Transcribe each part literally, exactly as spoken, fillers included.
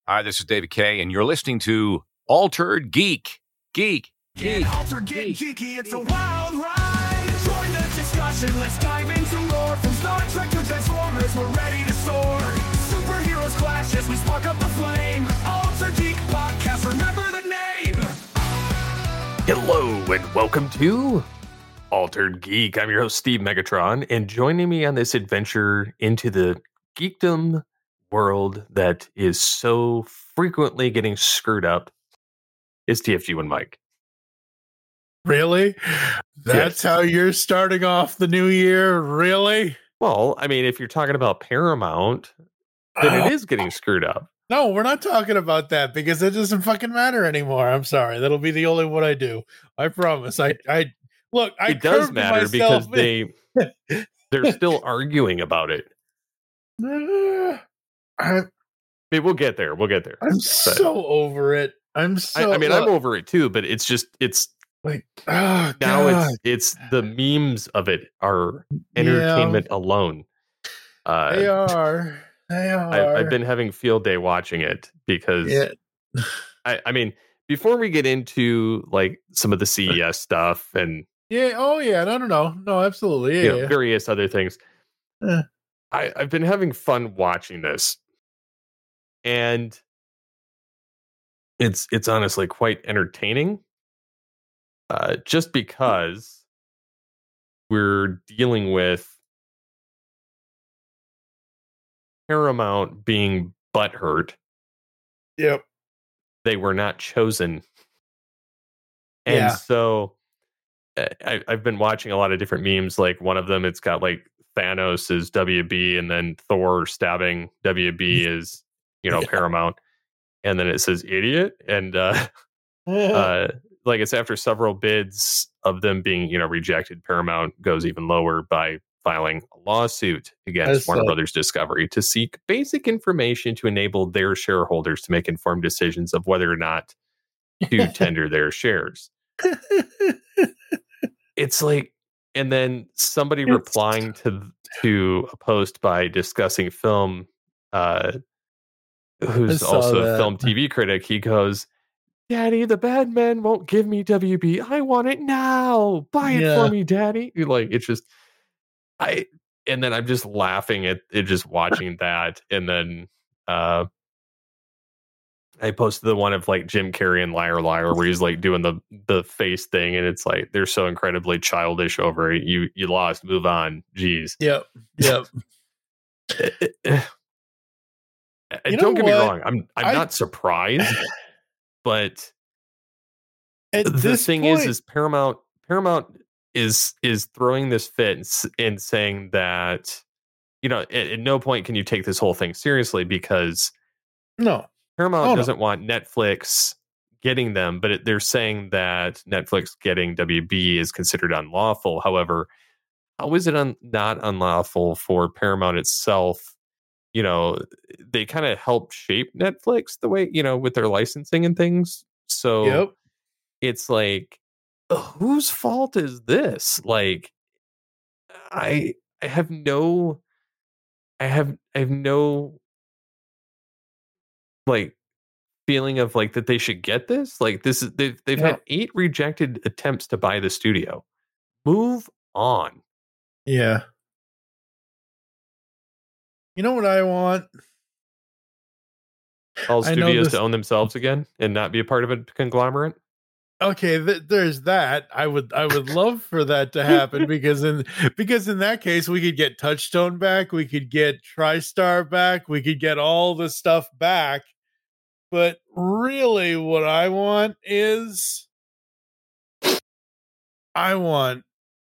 Hi, this is David Kay, and you're listening to Altered Geek. Geek. Get altered, get geeky, it's a wild ride. Join the discussion, let's dive into lore. From Star Trek to Transformers, we're ready to soar. Superheroes clash as we spark up the flame. Altered Geek Podcast, remember the name. Hello and welcome to Altered Geek. I'm your host, Steve Megatron, and joining me on this adventure into the geekdom world that is so frequently getting screwed up is T F G one Mike. Really? That's yes. How you're starting off the new year? Really? Well, I mean, if you're talking about Paramount, then oh. it is getting screwed up. No, we're not talking about that because it doesn't fucking matter anymore. I'm sorry. That'll be the only one I do. I promise. I, I look, I it does matter because they they're still arguing about it. Uh, I, I mean, we'll get there. We'll get there. I'm but, so over it. I'm so I, I mean, look, I'm over it too, but it's just it's like oh, now God. it's it's the memes of it are entertainment yeah. alone. Uh, they are. They are. I, I've been having field day watching it because yeah. I, I mean, before we get into like some of the C E S stuff and yeah, oh yeah, no, no, no, no, absolutely, yeah, you know, yeah. various other things. Uh. I, I've been having fun watching this, and it's it's honestly quite entertaining. Uh, just because we're dealing with Paramount being butthurt. Yep. They were not chosen. And yeah. so I, I've been watching a lot of different memes. Like one of them, it's got like Thanos is W B and then Thor stabbing W B is, you know, yeah. Paramount. And then it says idiot. And uh, uh, like it's after several bids of them being, you know, rejected, Paramount goes even lower by filing a lawsuit against Warner Brothers Discovery to seek basic information to enable their shareholders to make informed decisions of whether or not to tender their shares. It's like, and then somebody it's... replying to to a post by Discussing Film, uh, who's also that. a film T V critic, he goes, Daddy, the bad men won't give me W B. I want it now. Buy it yeah. for me, Daddy. Like, it's just, I, and then I'm just laughing at it, just watching that. And then uh, I posted the one of like Jim Carrey and Liar Liar, where he's like doing the, the face thing. And it's like, they're so incredibly childish over it. You, you lost, move on. Jeez. Yep. Yep. You don't get what? me wrong. I'm, I'm I, not surprised. But At the thing point, is, is Paramount Paramount is is throwing this fit and, and saying that, you know, at, at no point can you take this whole thing seriously because no Paramount oh, doesn't no. want Netflix getting them, but it, they're saying that Netflix getting W B is considered unlawful. However, how is it un, not unlawful for Paramount itself? You know, they kind of help shape Netflix the way, you know, with their licensing and things. So yep. it's like, whose fault is this? Like, I I have no, I have I have no like feeling of like that they should get this. Like this is they've they've yeah. had eight rejected attempts to buy the studio. Move on. Yeah. You know what I want? All studios to own themselves again and not be a part of a conglomerate. Okay, th- there's that. I would, I would love for that to happen because in because in that case we could get Touchstone back, we could get TriStar back, we could get all the stuff back. But really, what I want is, I want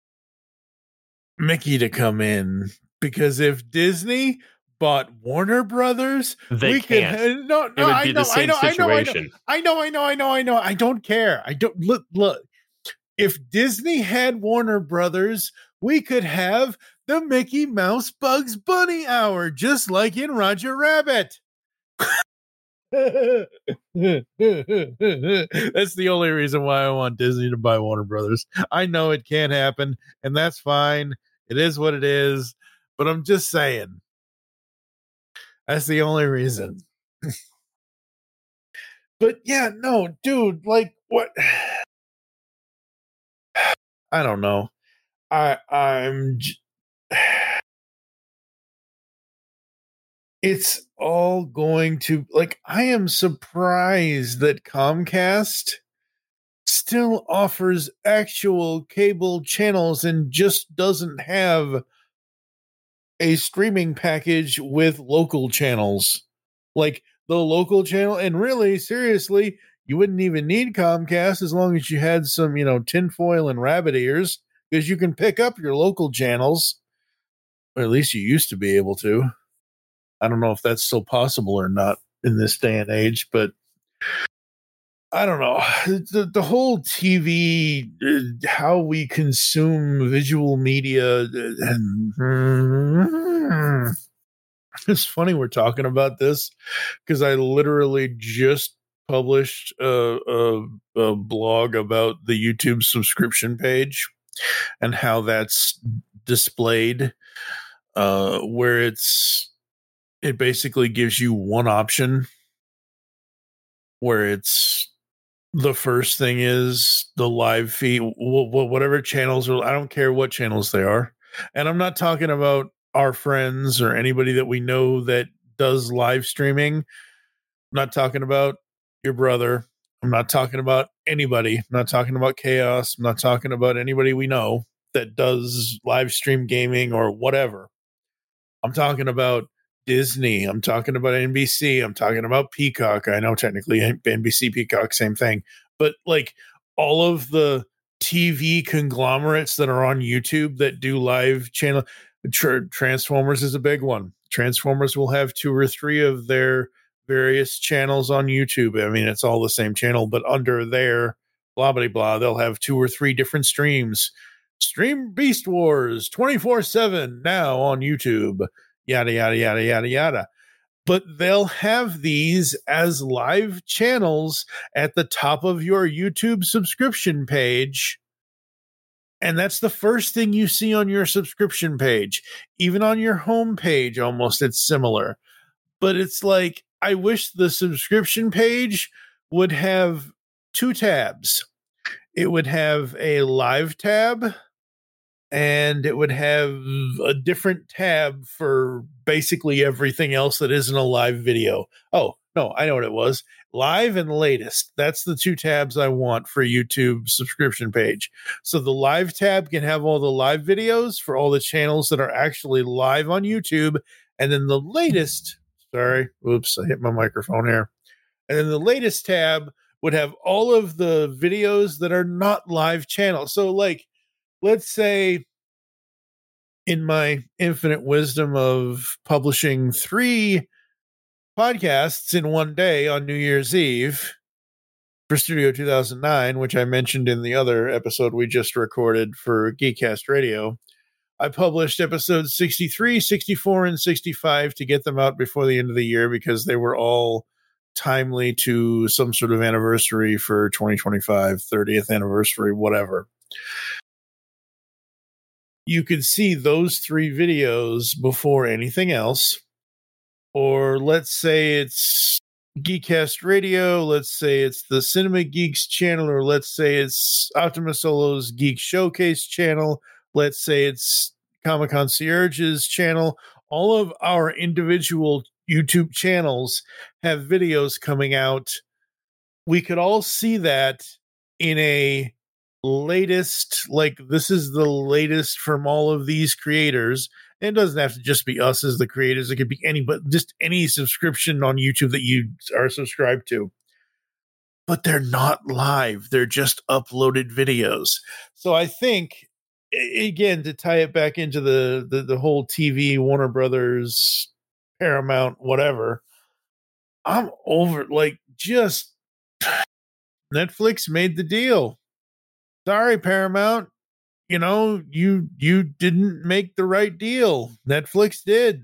Mickey to come in. Because if Disney bought Warner Brothers, they we can't. Could, no, no, it would I be know, the same I know, situation. I know, I know, I know, I know, I know. I don't care. I don't look. Look, if Disney had Warner Brothers, we could have the Mickey Mouse Bugs Bunny hour, just like in Roger Rabbit. That's the only reason why I want Disney to buy Warner Brothers. I know it can't happen, and that's fine. It is what it is. But I'm just saying. That's the only reason. but yeah, no, dude, like what? I don't know. I I'm. J- it's all going to like. I am surprised that Comcast still offers actual cable channels and just doesn't have a streaming package with local channels. Like the local channel, and really, seriously, you wouldn't even need Comcast as long as you had some, you know, tinfoil and rabbit ears, because you can pick up your local channels, or at least you used to be able to. I don't know if that's still possible or not in this day and age, but I don't know. The, the whole T V, uh, how we consume visual media, uh, and it's funny we're talking about this because I literally just published a, a, a blog about the YouTube subscription page and how that's displayed, uh, where it's it basically gives you one option where it's the first thing is the live feed, whatever channels are. I don't care what channels they are. And I'm not talking about our friends or anybody that we know that does live streaming. I'm not talking about your brother. I'm not talking about anybody. I'm not talking about Chaos. I'm not talking about anybody we know that does live stream gaming or whatever. I'm talking about Disney. I'm talking about N B C. I'm talking about Peacock. I know technically N B C, Peacock, same thing. But like all of the T V conglomerates that are on YouTube that do live channel, Tr- Transformers is a big one. Transformers will have two or three of their various channels on YouTube. I mean, it's all the same channel, but under their blah, blah, blah, they'll have two or three different streams. Stream Beast Wars twenty-four seven now on YouTube. Yada, yada, yada, yada, yada. But they'll have these as live channels at the top of your YouTube subscription page. And that's the first thing you see on your subscription page. Even on your home page, almost, it's similar. But it's like, I wish the subscription page would have two tabs. It would have a live tab, and it would have a different tab for basically everything else that isn't a live video. Oh, no, I know what it was. Live and latest. That's the two tabs I want for YouTube subscription page. So the live tab can have all the live videos for all the channels that are actually live on YouTube. And then the latest, sorry, oops, I hit my microphone here. And then the latest tab would have all of the videos that are not live channels. So like, let's say in my infinite wisdom of publishing three podcasts in one day on New Year's Eve for Studio two thousand nine, which I mentioned in the other episode we just recorded for Geekcast Radio, I published episodes sixty-three, sixty-four, and sixty-five to get them out before the end of the year because they were all timely to some sort of anniversary for twenty twenty-five, thirtieth anniversary, whatever. You could see those three videos before anything else. Or let's say it's Geekcast Radio, let's say it's the Cinema Geeks channel, or let's say it's Optimus Solo's Geek Showcase channel, let's say it's Comic Concierge's channel. All of our individual YouTube channels have videos coming out. We could all see that in a latest, like this is the latest from all of these creators. And it doesn't have to just be us as the creators. It could be any, but just any subscription on YouTube that you are subscribed to. But they're not live. They're just uploaded videos. So I think, again, to tie it back into the, the, the whole T V, Warner Brothers, Paramount, whatever, I'm over, like, just Netflix made the deal. Sorry, Paramount. You know, you you didn't make the right deal. Netflix did.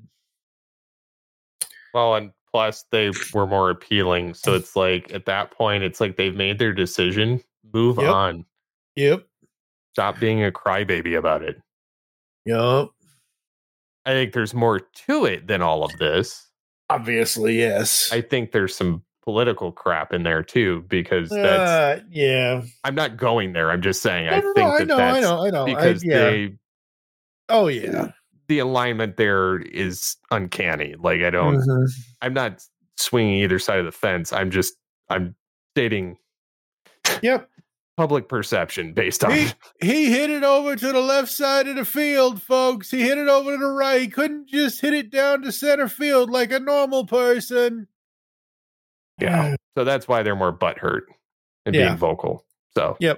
Well, and plus they were more appealing. So it's like at that point, it's like they've made their decision. Move Yep. on. Yep. Stop being a crybaby about it. Yep. I think there's more to it than all of this. Obviously, yes. I think there's some political crap in there too, because that's Uh, yeah. I'm not going there. I'm just saying No, I no, no, think I that know, I that's know, I know. I, because yeah. they Oh, yeah. the alignment there is uncanny. Like I don't Mhm. I'm not swinging either side of the fence. I'm just I'm stating Yep. public perception based on He he hit it over to the left side of the field, folks. He hit it over to the right. He couldn't just hit it down to center field like a normal person. yeah. So that's why they're more butthurt and Yeah. being vocal. So Yep.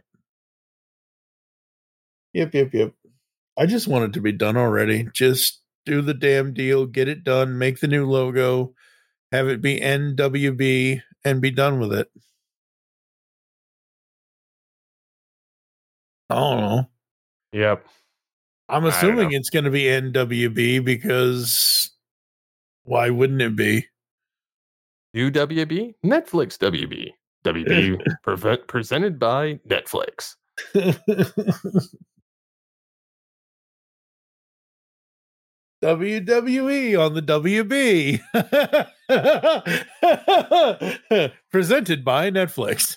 Yep, yep, yep. I just want it to be done already. Just do the damn deal, get it done, make the new logo, have it be N W B, and be done with it. I don't know. yep. I'm don't assuming know. it's going to be N W B because why wouldn't it be? New W B? Netflix W B. W B prevent, presented by Netflix. W W E on the W B. Presented by Netflix.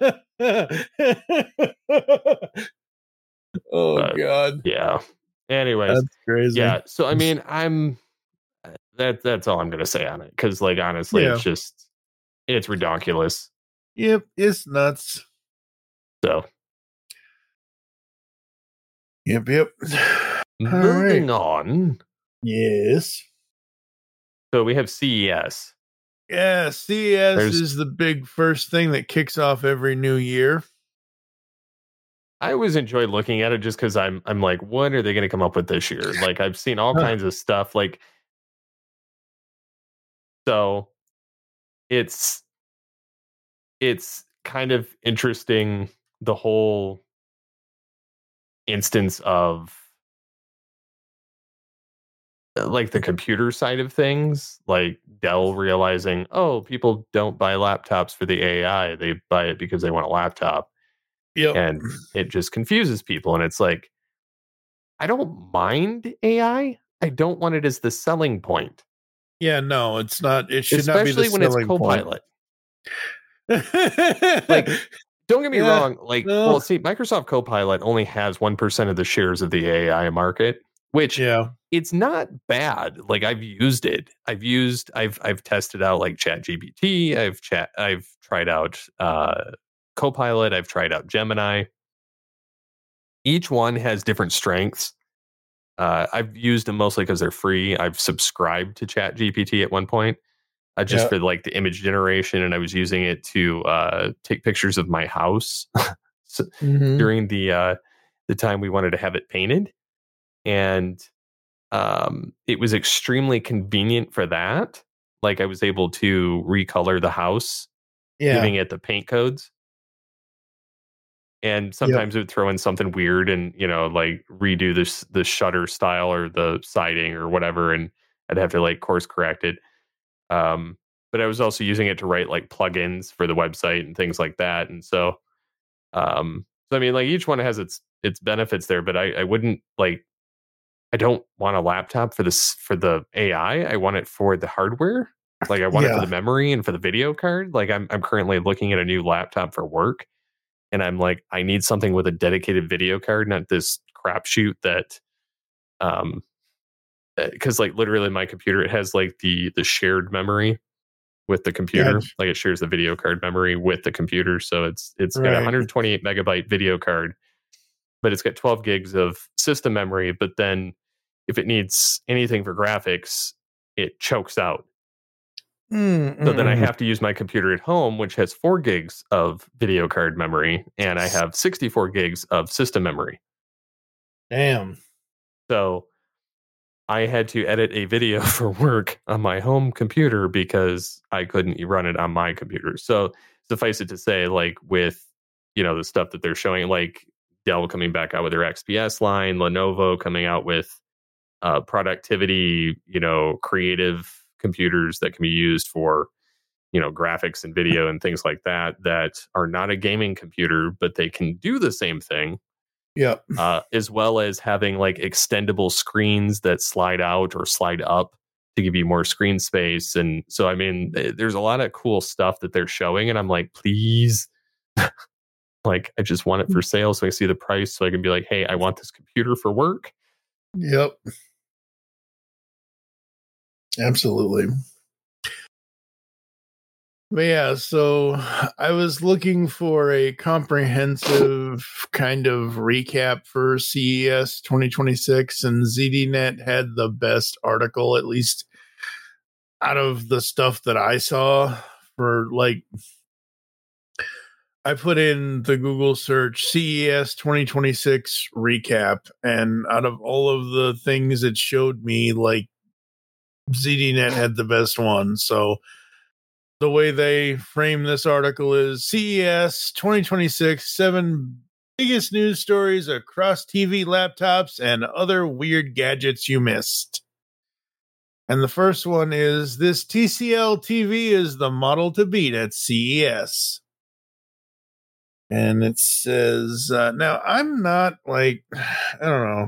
Oh, But, God. Yeah. Anyways, That's crazy. yeah. So I mean, I'm that that's all I'm gonna say on it. Cause like honestly, Yeah. it's just it's ridiculous. Yep, it's nuts. So Yep, yep. moving right. on. Yes. So we have C E S. Yeah, C E S There's- is the big first thing that kicks off every new year. I always enjoy looking at it just because I'm I'm like, what are they going to come up with this year? Like I've seen all Huh. kinds of stuff. Like so, it's it's kind of interesting the whole instance of uh, like the computer side of things, like Dell realizing, oh, people don't buy laptops for the A I; they buy it because they want a laptop. Yep. And it just confuses people. And it's like, I don't mind A I. I don't want it as the selling point. Yeah, no, it's not. It should Especially not be the when it's selling Copilot. point. Like, don't get me Yeah, wrong. Like, no. well, see, Microsoft Copilot only has one percent of the shares of the A I market, which yeah, it's not bad. Like I've used it. I've used, I've, I've tested out like ChatGPT. I've chat, I've tried out, uh, Copilot, I've tried out Gemini. Each one has different strengths. Uh, I've used them mostly because they're free. I've subscribed to ChatGPT at one point, uh, just Yeah. for like the image generation, and I was using it to uh, take pictures of my house so, Mhm. during the uh, the time we wanted to have it painted, and um, it was extremely convenient for that. Like I was able to recolor the house, yeah, giving it the paint codes. And sometimes it would throw in something weird and, you know, like redo this the shutter style or the siding or whatever, and I'd have to like course correct it. Um, but I was also using it to write like plugins for the website and things like that. And so, um, so I mean, like each one has its its benefits there, but I, I wouldn't like. I don't want a laptop for this for the A I. I want it for the hardware. Like I want it for Yeah. the memory and for the video card. Like I'm I'm currently looking at a new laptop for work. And I'm like, I need something with a dedicated video card, not this crapshoot that, um, because like literally my computer, it has like the the shared memory with the computer, Gotcha. like it shares the video card memory with the computer. So it's it's got a Right. one hundred twenty-eight megabyte video card, but it's got twelve gigs of system memory. But then if it needs anything for graphics, it chokes out. Mm, So then I mm, have to use my computer at home, which has four gigs of video card memory, and I have sixty-four gigs of system memory. damn. So I had to edit a video for work on my home computer because I couldn't run it on my computer. So suffice it to say, like with, you know, the stuff that they're showing, like Dell coming back out with their X P S line, Lenovo coming out with uh, productivity, you know, creative computers that can be used for, you know, graphics and video and things like that, that are not a gaming computer, but they can do the same thing. Yep. Uh, as well as having like extendable screens that slide out or slide up to give you more screen space. And so, I mean, th- there's a lot of cool stuff that they're showing. And I'm like, please, like, I just want it for sale so I see the price so I can be like, hey, I want this computer for work. Yep. Absolutely. But yeah, so I was looking for a comprehensive kind of recap for C E S twenty twenty-six, and Z D Net had the best article, at least out of the stuff that I saw. For like, I put in the Google search C E S twenty twenty-six recap, and out of all of the things it showed me, like, Z D Net had the best one. So the way they frame this article is C E S twenty twenty-six, seven biggest news stories across T V, laptops, and other weird gadgets you missed. And the first one is, this T C L T V is the model to beat at C E S. And it says, uh, now I'm not like, I don't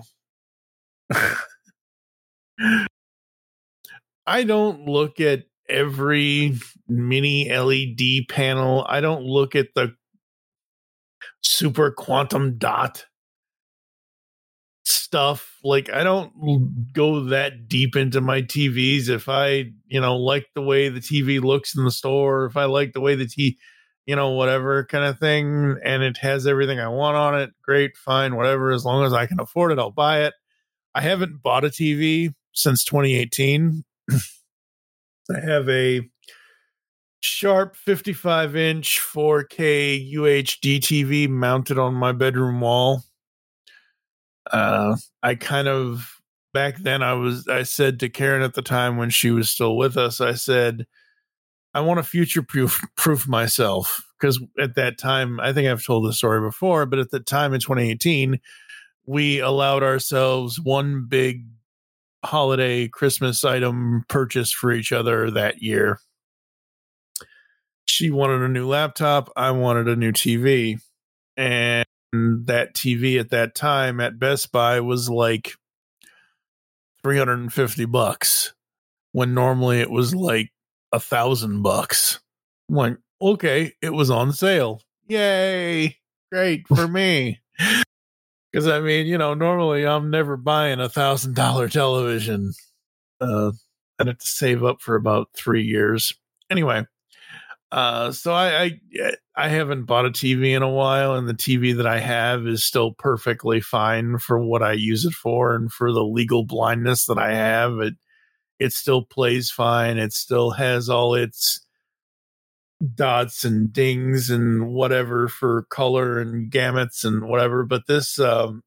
know. I don't look at every mini L E D panel. I don't look at the super quantum dot stuff. Like, I don't go that deep into my T Vs. If I, you know, like the way the T V looks in the store, if I like the way the T, you know, whatever kind of thing, and it has everything I want on it, great, fine, whatever. As long as I can afford it, I'll buy it. I haven't bought a T V since twenty eighteen. I have a Sharp fifty-five inch four K U H D T V mounted on my bedroom wall. Uh, I kind of, back then I was, I said to Karen at the time when she was still with us, I said, I want to future proof, proof myself. Because at that time, I think I've told this story before, but at the time in twenty eighteen, we allowed ourselves one big holiday Christmas item purchase for each other that year. She wanted a new laptop. I wanted a new T V. And that T V at that time at Best Buy was like three hundred fifty bucks, when normally it was like a thousand bucks. I'm like, okay, it was on sale. Yay. Great for me. Because, I mean, you know, normally I'm never buying a thousand dollar television. Uh, I'd have to save up for about three years. Anyway, uh, so I, I I haven't bought a T V in a while, and the T V that I have is still perfectly fine for what I use it for, and for the legal blindness that I have. It it still plays fine. It still has all its dots and dings and whatever for color and gamuts and whatever. But this, um,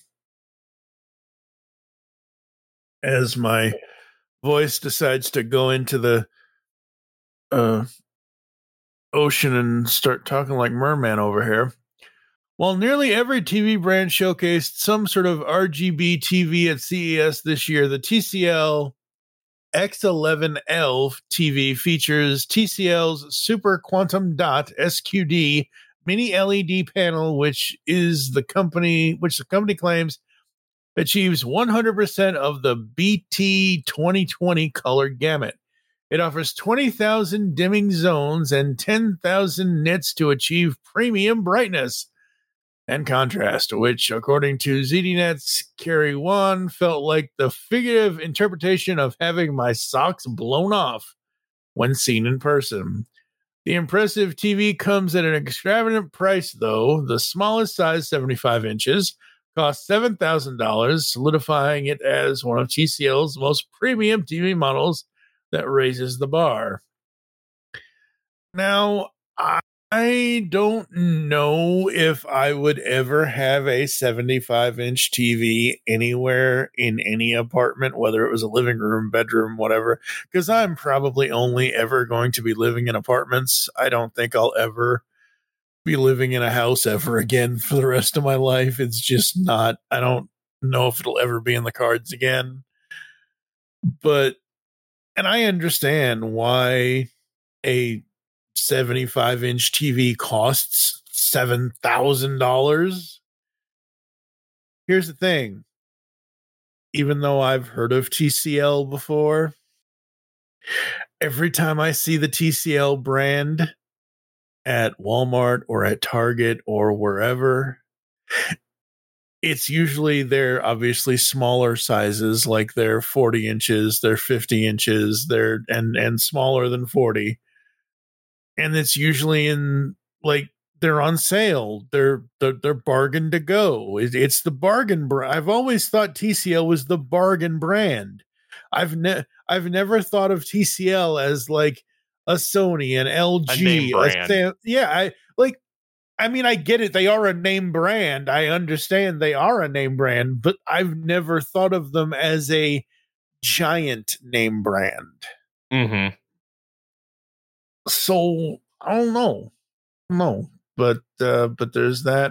as my voice decides to go into the uh, ocean and start talking like merman over here. While nearly every T V brand showcased some sort of R G B T V at C E S this year, the T C L X eleven L T V features T C L's Super Quantum Dot S Q D mini L E D panel, which is the company, which the company claims achieves one hundred percent of the B T twenty twenty color gamut. It offers twenty thousand dimming zones and ten thousand nits to achieve premium brightness and contrast, which, according to Z D Net's Carrie Wan, felt like the figurative interpretation of having my socks blown off when seen in person. The impressive T V comes at an extravagant price, though. The smallest size, seventy-five inches, costs seven thousand dollars, solidifying it as one of T C L's most premium T V models that raises the bar. Now, I I don't know if I would ever have a seventy-five inch T V anywhere in any apartment, whether it was a living room, bedroom, whatever, because I'm probably only ever going to be living in apartments. I don't think I'll ever be living in a house ever again for the rest of my life. It's just not, I don't know if it'll ever be in the cards again. But, and I understand why a seventy-five inch T V costs seven thousand dollars. Here's the thing. Even though I've heard of T C L before, every time I see the T C L brand at Walmart or at Target or wherever, it's usually they're obviously smaller sizes, like they're forty inches, they're fifty inches, they're and and smaller than forty. And it's usually in like they're on sale. They're they're, they're bargain to go. It, it's the bargain brand. I've always thought T C L was the bargain brand. I've ne- I've never thought of T C L as like a Sony, an L G, a name brand. a Sam- yeah, I like. I mean, I get it. They are a name brand. I understand they are a name brand, but I've never thought of them as a giant name brand. Mm-hmm. So I don't know. No, but uh, but there's that.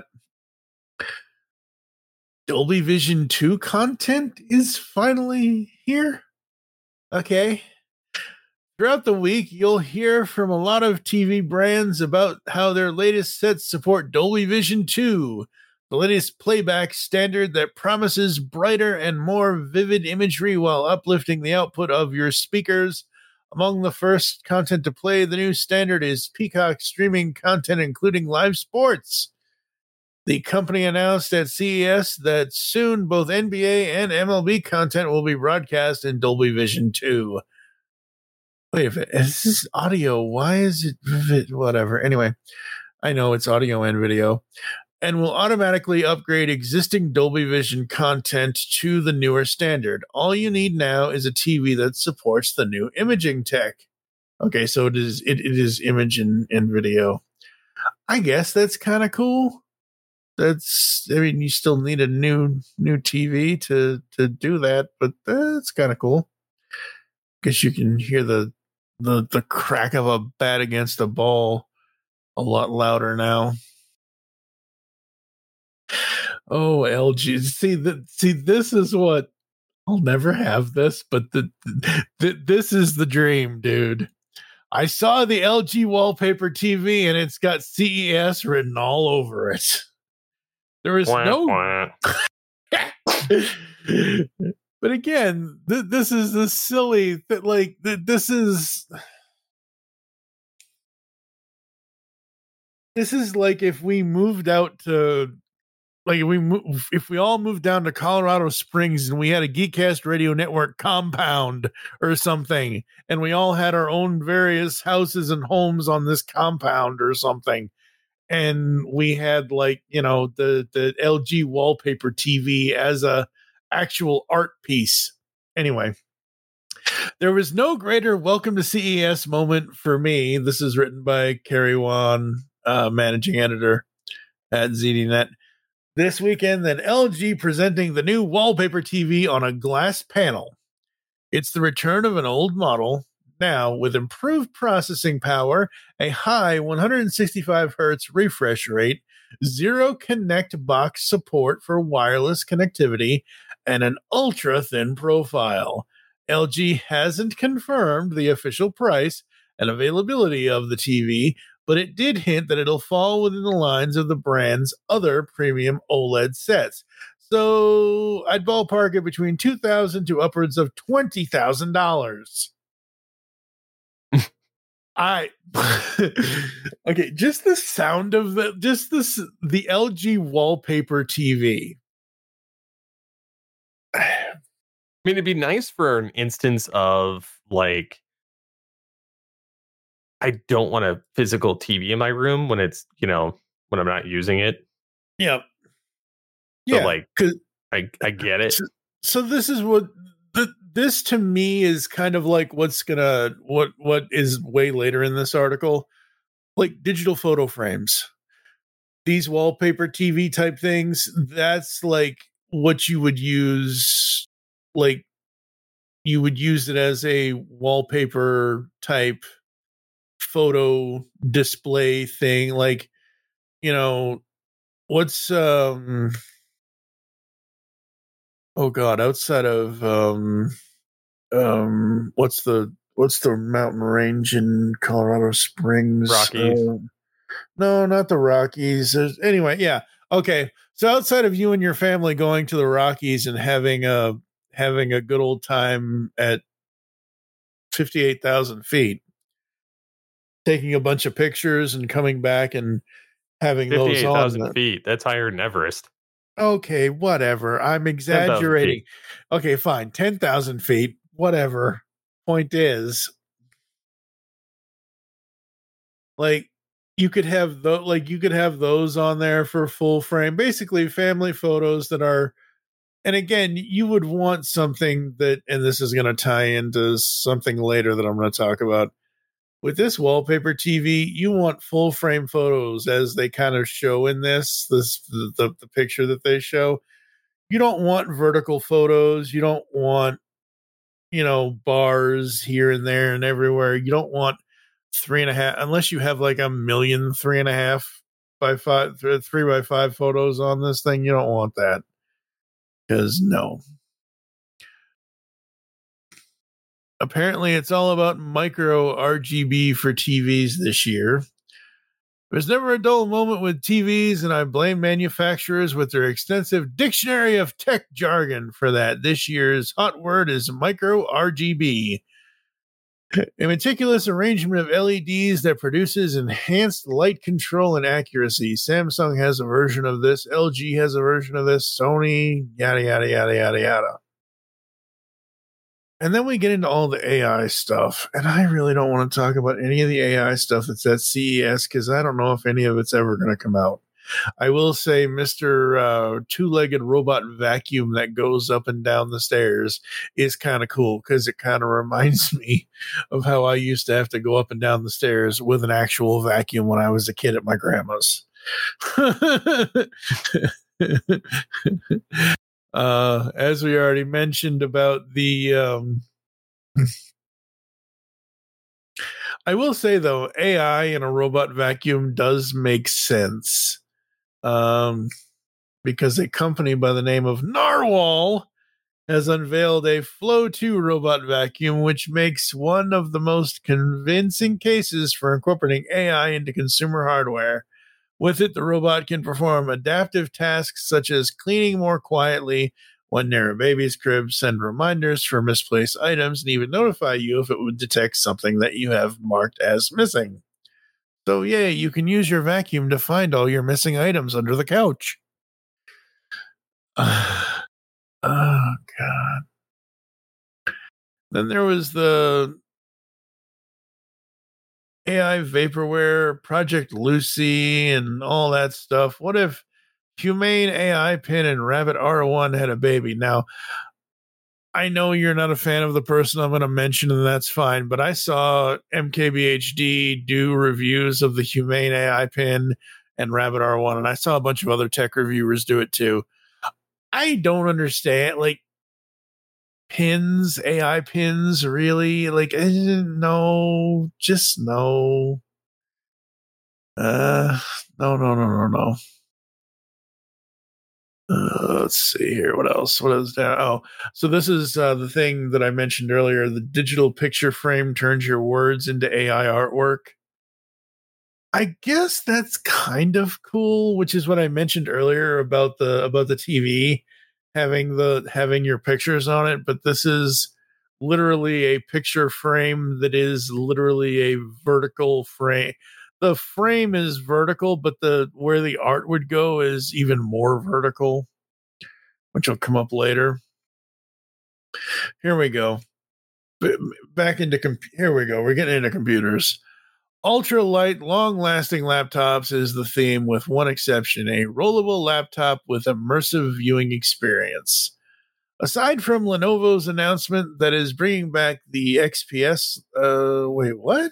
Dolby Vision two content is finally here. Okay. Throughout the week, you'll hear from a lot of T V brands about how their latest sets support Dolby Vision two, the latest playback standard that promises brighter and more vivid imagery while uplifting the output of your speakers. Among the first content to play the new standard is Peacock streaming content, including live sports. The company announced at C E S that soon both N B A and M L B content will be broadcast in Dolby Vision two. Wait, if it, is this audio, why is it whatever? Anyway, I know it's audio and video, and will automatically upgrade existing Dolby Vision content to the newer standard. All you need now is a T V that supports the new imaging tech. Okay, so it is it, it is image and, and video. I guess that's kind of cool. That's I mean, you still need a new new T V to to do that, but that's kind of cool. Guess you can hear the the the crack of a bat against a ball a lot louder now. Oh, L G. See that see this is what I'll never have this, but the, the this is the dream, dude. I saw the L G wallpaper T V and it's got C E S written all over it. There is wah, no wah. But again, th- this is the silly that like th- this is this is like if we moved out to like if we move, if we all moved down to Colorado Springs and we had a Geekcast Radio Network compound or something, and we all had our own various houses and homes on this compound or something, and we had like you know the the L G wallpaper T V as a actual art piece. Anyway, there was no greater welcome to C E S moment for me. This is written by Carrie Wan, uh, managing editor at Z D Net. This weekend, than L G presenting the new wallpaper T V on a glass panel. It's the return of an old model, now with improved processing power, a high one hundred sixty-five hertz refresh rate, zero Connect box support for wireless connectivity, and an ultra-thin profile. L G hasn't confirmed the official price and availability of the T V, but it did hint that it'll fall within the lines of the brand's other premium OLED sets. So I'd ballpark it between two thousand dollars to upwards of twenty thousand dollars. I okay, just the sound of the just this the L G wallpaper T V. I mean, it'd be nice for an instance of like, I don't want a physical T V in my room when it's, you know, when I'm not using it. Yeah. So Yeah. like, I, I get it. So, so this is what the, this to me is kind of like what's gonna what what is way later in this article, like digital photo frames. These wallpaper T V type things, that's like what you would use, like you would use it as a wallpaper type photo display thing. Like, you know, what's um oh god, outside of um um what's the what's the mountain range in Colorado Springs? Rockies. Uh, no, not the Rockies. There's, anyway, yeah. Okay. So outside of you and your family going to the Rockies and having a having a good old time at fifty-eight thousand feet, taking a bunch of pictures and coming back and having those fifty-eight on. thousand feet. That's higher than Everest. Okay, whatever. I'm exaggerating. feet. Okay, fine. ten thousand feet, whatever. Point is, like, you could have the, like you could have those on there for full frame, basically family photos that are, and again, you would want something that, and this is going to tie into something later that I'm going to talk about. With this wallpaper T V, you want full frame photos, as they kind of show in this, this the, the, the picture that they show. You don't want vertical photos. You don't want, you know, bars here and there and everywhere. You don't want three and a half, unless you have like a million three and a half by five, three by five photos on this thing. You don't want that, because no. Apparently, it's all about micro R G B for T Vs this year. There's never a dull moment with T Vs, and I blame manufacturers with their extensive dictionary of tech jargon for that. This year's hot word is micro R G B. A meticulous arrangement of L E Ds that produces enhanced light control and accuracy. Samsung has a version of this. L G has a version of this. Sony, yada, yada, yada, yada, yada. And then we get into all the A I stuff. And I really don't want to talk about any of the A I stuff that's at C E S, because I don't know if any of it's ever going to come out. I will say Mister Uh, two-legged robot vacuum that goes up and down the stairs is kind of cool, because it kind of reminds me of how I used to have to go up and down the stairs with an actual vacuum when I was a kid at my grandma's. uh, as we already mentioned about the... Um, I will say, though, A I in a robot vacuum does make sense. Um, because a company by the name of Narwhal has unveiled a Flow two robot vacuum, which makes one of the most convincing cases for incorporating A I into consumer hardware. With it, the robot can perform adaptive tasks such as cleaning more quietly when near a baby's crib, send reminders for misplaced items, and even notify you if it would detect something that you have marked as missing. So, yeah, you can use your vacuum to find all your missing items under the couch. Uh, oh, God. Then there was the A I vaporware, Project Lucy, and all that stuff. What if Humane A I Pin and Rabbit R one had a baby? Now, I know you're not a fan of the person I'm going to mention, and that's fine, but I saw M K B H D do reviews of the Humane A I Pin and Rabbit R one, and I saw a bunch of other tech reviewers do it too. I don't understand, like, pins, A I pins, really? Like, no, just no. Uh, no, no, no, no, no. Uh, let's see here. What else? What is that? Oh, so this is uh, the thing that I mentioned earlier. The digital picture frame turns your words into A I artwork. I guess that's kind of cool, which is what I mentioned earlier about the about the T V having the having your pictures on it. But this is literally a picture frame that is literally a vertical frame. The frame is vertical, but the where the art would go is even more vertical, which will come up later. Here we go. Back into comp- here we go. We're getting into computers. Ultra light, long-lasting laptops is the theme, with one exception: a rollable laptop with immersive viewing experience. Aside from Lenovo's announcement that is bringing back the X P S, uh, wait, what?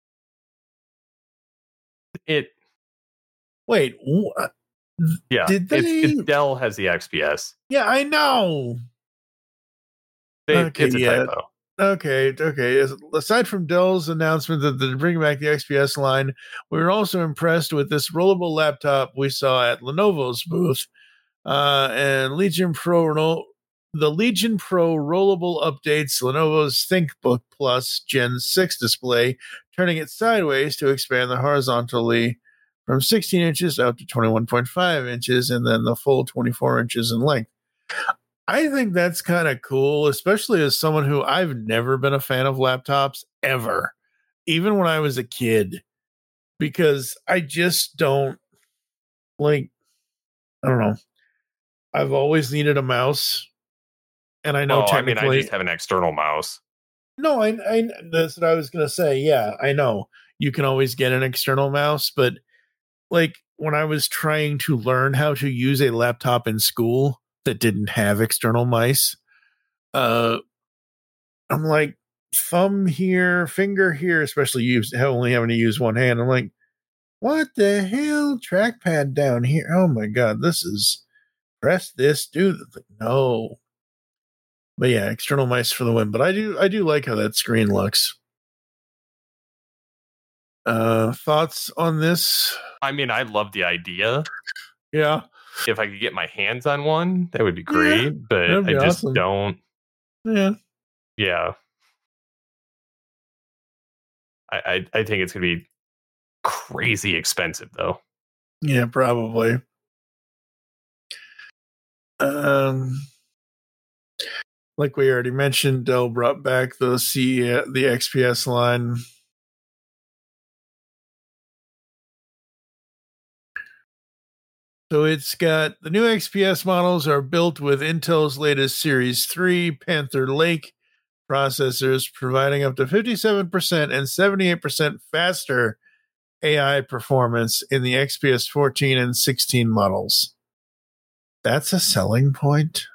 It wait what? Yeah, Did they? It's, it's Dell has the X P S. Yeah, I know. They, Okay, it's a yeah. typo. Okay, okay. Aside from Dell's announcement that they're bringing back the X P S line, we were also impressed with this rollable laptop we saw at Lenovo's booth. Uh, and Legion Pro, the Legion Pro rollable updates Lenovo's ThinkBook Plus Gen six display, turning it sideways to expand the horizontally from sixteen inches out to twenty-one point five inches, and then the full twenty-four inches in length. I think that's kind of cool, especially as someone who I've never been a fan of laptops ever, even when I was a kid, because I just don't like, I don't know. I've always needed a mouse. And I know oh, technically, I mean, I just have an external mouse. No, I, I that's what I was going to say. Yeah, I know you can always get an external mouse, but like when I was trying to learn how to use a laptop in school that didn't have external mice, uh, I'm like thumb here, finger here, especially use only having to use one hand. I'm like, what the hell? Trackpad down here. Oh my god, this is press this, do the thing. No. But yeah, external mice for the win. But I do I do like how that screen looks. Uh thoughts on this? I mean, I love the idea. Yeah. If I could get my hands on one, that would be great. Yeah, but that'd be I just awesome. don't. Yeah. Yeah. I, I, I think it's gonna be crazy expensive though. Yeah, probably. Um like we already mentioned, Dell brought back the C the X P S line. So it's got the new X P S models are built with Intel's latest Series three Panther Lake processors, providing up to fifty-seven percent and seventy-eight percent faster A I performance in the X P S fourteen and sixteen models. That's a selling point.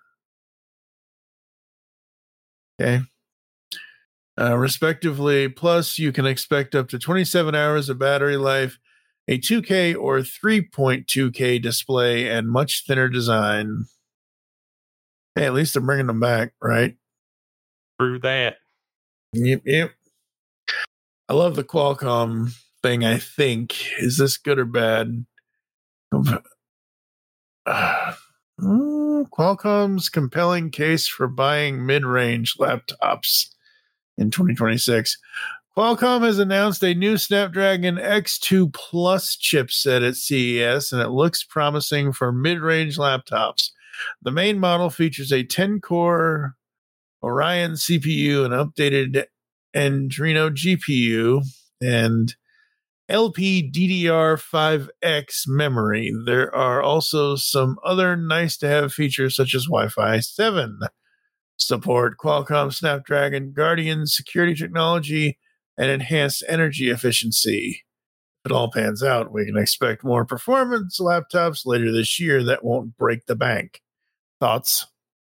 Okay. Uh, respectively, plus you can expect up to twenty-seven hours of battery life, a two K or three point two K display, and much thinner design. Hey, at least they're bringing them back, right? Through that. Yep, yep. I love the Qualcomm thing, I think. Is this good or bad? Uh, Qualcomm's compelling case for buying mid-range laptops in twenty twenty-six. Qualcomm has announced a new Snapdragon X two Plus chipset at C E S, and it looks promising for mid-range laptops. The main model features a ten-core Orion C P U, an updated Adreno G P U, and L P D D R five X memory. There are also some other nice-to-have features such as Wi-Fi seven support, Qualcomm Snapdragon Guardian security technology, and enhanced energy efficiency. If it all pans out, we can expect more performance laptops later this year that won't break the bank. Thoughts?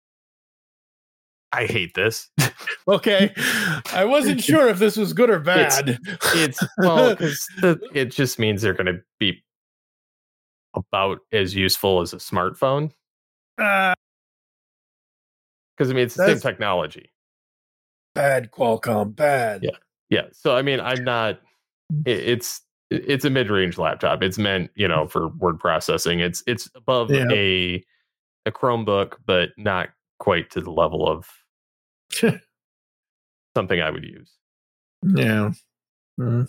I hate this. Okay. I wasn't sure if this was good or bad. It's, it's well, because it just means they're going to be about as useful as a smartphone. Uh, Because I mean, it's the same technology. Bad Qualcomm, bad. Yeah, yeah. So I mean, I'm not. It, it's it's a mid-range laptop. It's meant, you know, for word processing. It's it's above Yeah. a a Chromebook, but not quite to the level of something I would use. Yeah. Mm-hmm.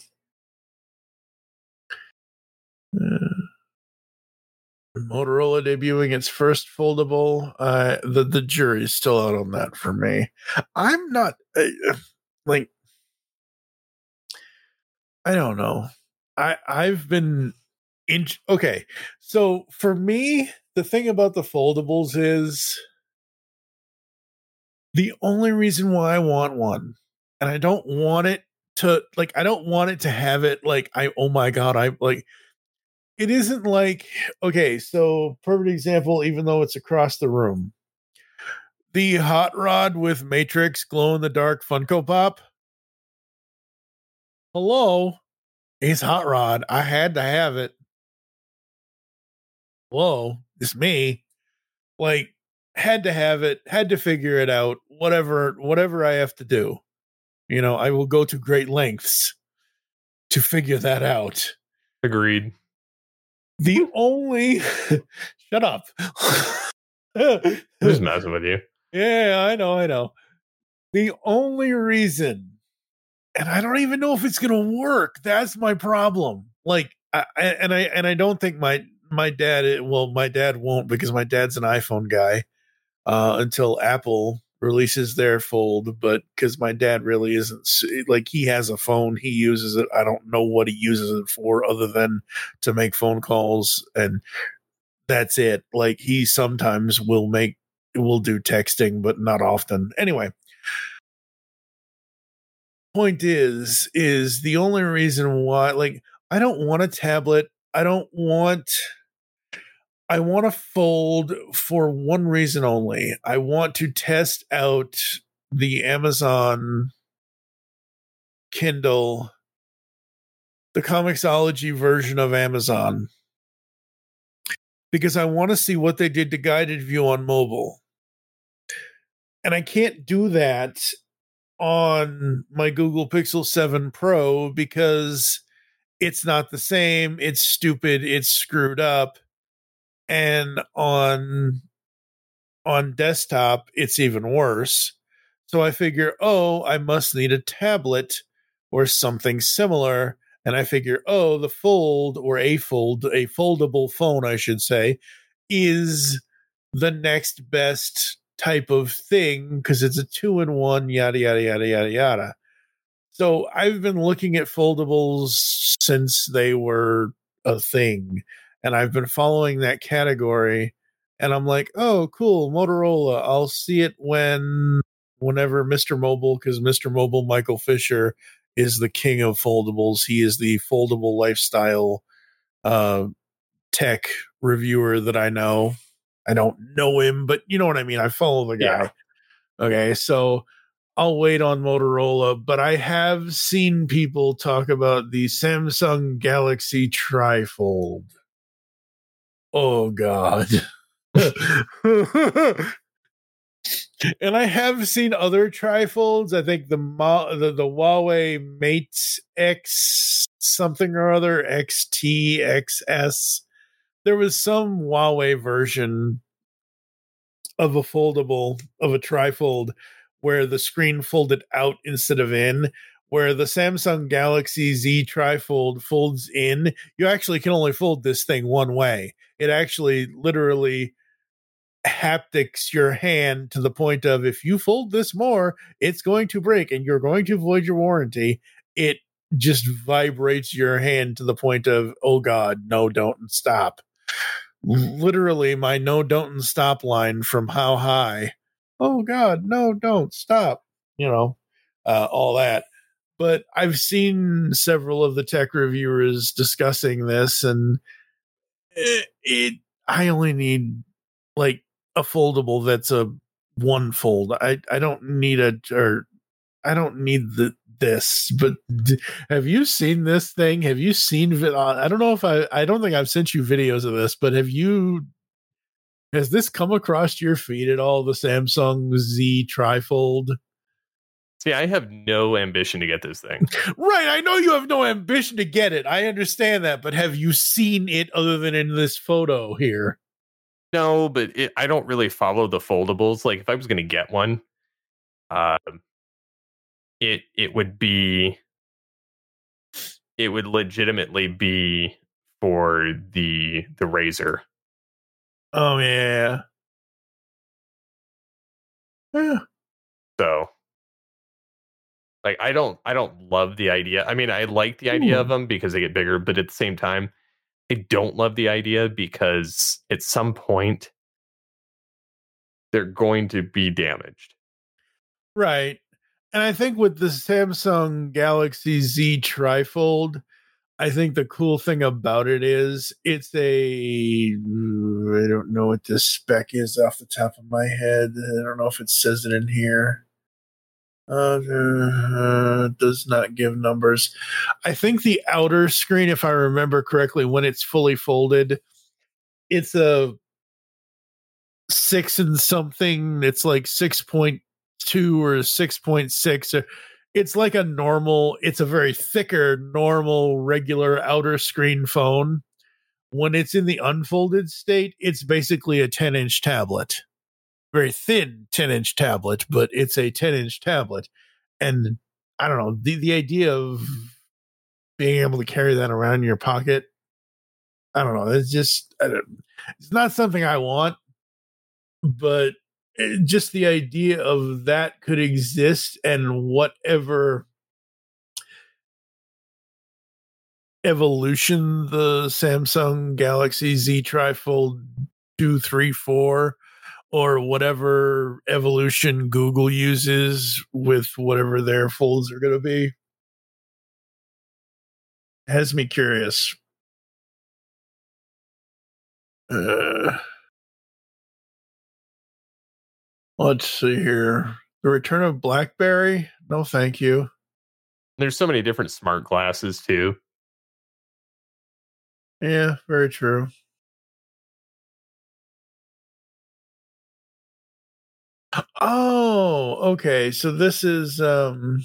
Uh, Motorola debuting its first foldable. Uh, the the jury's still out on that for me. I'm not uh, like I don't know. I I've been in okay. So for me, the thing about the foldables is the only reason why I want one, and I don't want it to like I don't want it to have it like I oh my god I like. It isn't like, okay, so perfect example, even though it's across the room. The Hot Rod with Matrix glow in the dark Funko Pop. Hello? It's Hot Rod. I had to have it. Hello? It's me. Like, had to have it, had to figure it out, whatever, whatever I have to do. You know, I will go to great lengths to figure that out. Agreed. The only shut up. I'm just messing with you. Yeah, I know, I know. The only reason, and I don't even know if it's gonna work. That's my problem. Like, I, and I and I don't think my my dad. Well, my dad won't because my dad's an iPhone guy. uh, until Apple releases their Fold. But because my dad really isn't like, he has a phone, he uses it. I don't know what he uses it for other than to make phone calls, and that's it. Like, he sometimes will make will do texting, but not often. Anyway, point is is the only reason why, like, I don't want a tablet. I don't want I want a Fold for one reason only. I want to test out the Amazon Kindle, the Comixology version of Amazon, because I want to see what they did to guided view on mobile. And I can't do that on my Google Pixel seven Pro because it's not the same. It's stupid. It's screwed up. And on on desktop, it's even worse. So I figure, oh, I must need a tablet or something similar. And I figure, oh, the Fold or a Fold, a foldable phone, I should say, is the next best type of thing because it's a two-in-one, yada, yada, yada, yada, yada. So I've been looking at foldables since they were a thing. And I've been following that category, and I'm like, oh, cool, Motorola. I'll see it when, whenever Mister Mobile, because Mister Mobile, Michael Fisher, is the king of foldables. He is the foldable lifestyle uh, tech reviewer that I know. I don't know him, but you know what I mean. I follow the guy. Yeah. Okay, so I'll wait on Motorola, but I have seen people talk about the Samsung Galaxy Trifold. Oh, God. And I have seen other trifolds. I think the, the the Huawei Mate X something or other, X T, X S. There was some Huawei version of a foldable, of a trifold, where the screen folded out instead of in. Where the Samsung Galaxy Z Trifold folds in, you actually can only fold this thing one way. It actually literally haptics your hand to the point of, if you fold this more, it's going to break and you're going to void your warranty. It just vibrates your hand to the point of, oh God, no, don't, and stop. Literally, my no, don't, and stop line from How High. Oh God, no, don't, stop. You know, uh, all that. But I've seen several of the tech reviewers discussing this, and it, it I only need like a foldable that's a one fold. I, I don't need a, or I don't need the this. But d- have you seen this thing? Have you seen? Uh, I don't know if I. I don't think I've sent you videos of this, but have you? Has this come across your feed at all? The Samsung Z Trifold. See, I have no ambition to get this thing. Right, I know you have no ambition to get it. I understand that, but have you seen it other than in this photo here? No, but it, I don't really follow the foldables. Like, if I was going to get one, uh, it it would be, it would legitimately be for the the Razer. Oh yeah, yeah. So. Like, I don't, I don't love the idea. I mean, I like the idea Ooh. of them because they get bigger, but at the same time, I don't love the idea because at some point they're going to be damaged. Right. And I think with the Samsung Galaxy Z Trifold, I think the cool thing about it is it's a, I don't know what this spec is off the top of my head. I don't know if it says it in here. Uh, uh, does not give numbers. I think the outer screen, if I remember correctly, when it's fully folded, it's a six and something. It's like six point two or six point six. It's like a normal, it's a very thicker, normal, regular outer screen phone. When it's in the unfolded state, it's basically a ten inch tablet. Very thin ten inch tablet, but it's a ten inch tablet. And I don't know, the, the idea of being able to carry that around in your pocket, I don't know. It's just, I don't, it's not something I want, but just the idea of that could exist, and whatever evolution the Samsung Galaxy Z Trifold two, three, four, or whatever evolution Google uses with whatever their folds are going to be, has me curious. Uh, let's see here. The return of BlackBerry? No, thank you. There's so many different smart glasses too. Yeah, very true. Oh, okay. So this is um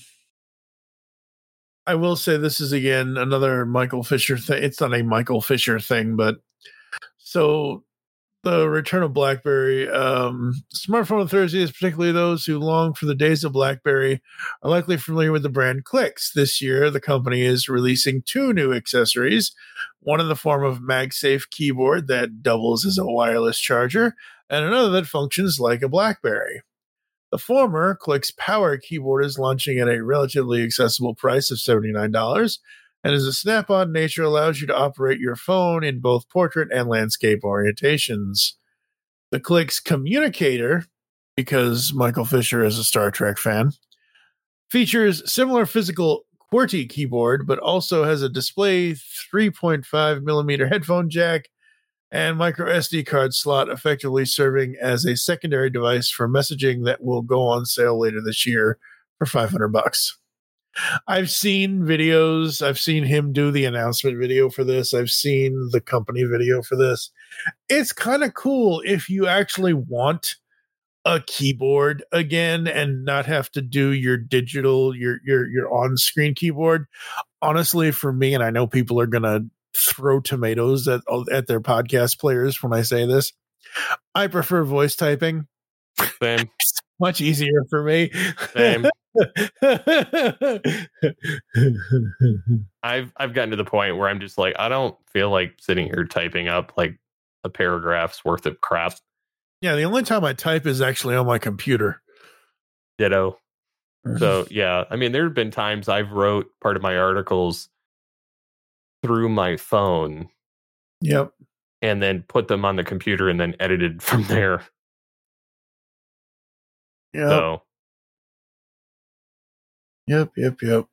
I will say this is again another Michael Fisher thing. It's not a Michael Fisher thing, but so the return of BlackBerry, um, smartphone enthusiasts, particularly those who long for the days of BlackBerry, are likely familiar with the brand Clicks. This year, the company is releasing two new accessories, one in the form of MagSafe keyboard that doubles as a wireless charger, and another that functions like a BlackBerry. The former, Clicks Power keyboard, is launching at a relatively accessible price of seventy-nine dollars, and as a snap-on nature allows you to operate your phone in both portrait and landscape orientations. The Clicks Communicator, because Michael Fisher is a Star Trek fan, features similar physical QWERTY keyboard, but also has a display three point five millimeter headphone jack and micro S D card slot, effectively serving as a secondary device for messaging that will go on sale later this year for five hundred bucks. I've seen videos. I've seen him do the announcement video for this. I've seen the company video for this. It's kind of cool if you actually want a keyboard again and not have to do your digital, your your your on-screen keyboard. Honestly, for me, and I know people are gonna throw tomatoes at at their podcast players when I say this, I prefer voice typing. Same. It's much easier for me. Same. I've I've gotten to the point where I'm just like, I don't feel like sitting here typing up like a paragraph's worth of crap. Yeah, the only time I type is actually on my computer. Ditto. So yeah, I mean, there have been times I've wrote part of my articles through my phone. Yep. And then put them on the computer and then edited from there. Yep. So Yep, yep, yep.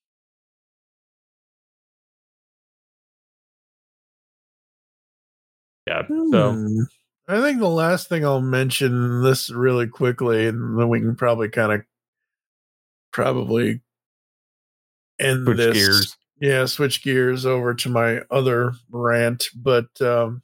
yeah. So Hmm. I think the last thing I'll mention this really quickly, and then we can probably kind of probably end switch this. gears. Yeah, switch gears over to my other rant, but um,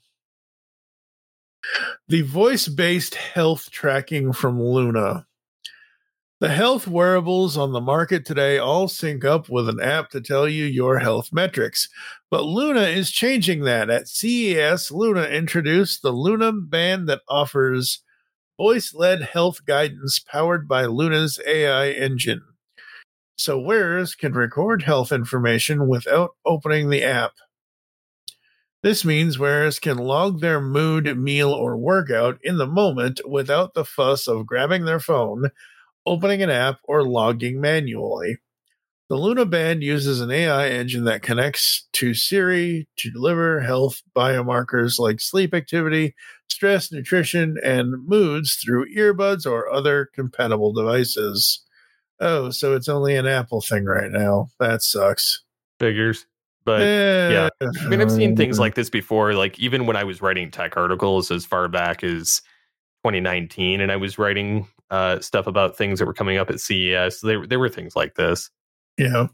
the voice-based health tracking from Luna. The health wearables on the market today all sync up with an app to tell you your health metrics. But Luna is changing that. At C E S, Luna introduced the Luna Band that offers voice-led health guidance powered by Luna's A I engine. So wearers can record health information without opening the app. This means wearers can log their mood, meal, or workout in the moment without the fuss of grabbing their phone, opening an app, or logging manually. The Luna Band uses an A I engine that connects to Siri to deliver health biomarkers like sleep activity, stress, nutrition, and moods through earbuds or other compatible devices. Oh, so it's only an Apple thing right now. That sucks. Figures. But yeah, I mean, I've seen things like this before. Like even when I was writing tech articles as far back as twenty nineteen, and I was writing uh, stuff about things that were coming up at C E S, there there were things like this. Yeah.